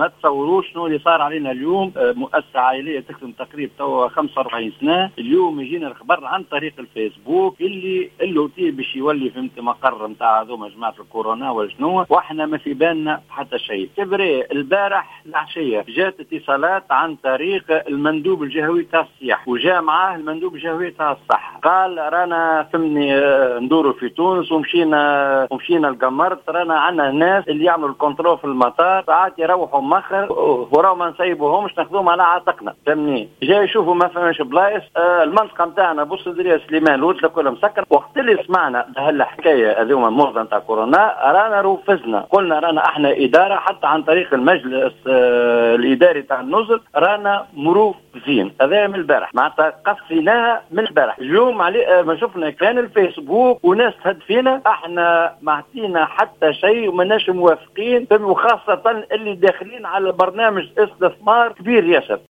ما تصوروش شنو اللي صار علينا اليوم. مؤسسة عائلية تخدم تقريبا توا 45 سنة، اليوم يجينا الخبر عن طريق الفيسبوك اللي اللوتي باش يولي فهمت مقر نتاع هذوما جماعة الكورونا ولا شنو، واحنا ما في بالنا حتى شيء. كبري البارح العشية جات اتصالات عن طريق المندوب الجهوي تاع السياحة، وجاء معاه المندوب الجهوي تاع الصحة، قال رانا فهمني ندوروا في تونس ومشينا القمرت، رانا عندنا ناس اللي يعملوا الكنترول في المطار ساعات يروحوا مخر وراو ما نسيبوهمش ناخذوهم على عاتقنا فهمني. جاي يشوفوا ما فماش بلايص. المنطقة نتاعنا بوصدرية سليمان الوتلة كلها مسكر. وقت اللي سمعنا هالحكاية هذوما المرضى نتاع كورونا رانا روفزنا، قلنا رانا احنا إدارة حتى عن طريق المجلس الإداري تاع النزل رانا مروفزين. هذا من البارح معناتها قصيناها من البارح. اليوم علي ما شفنا كان الفيسبوك وناس تهد فينا، احنا ما عطينا حتى شيء ومناش موافقين، وخاصة اللي داخلين على برنامج استثمار كبير ياسر.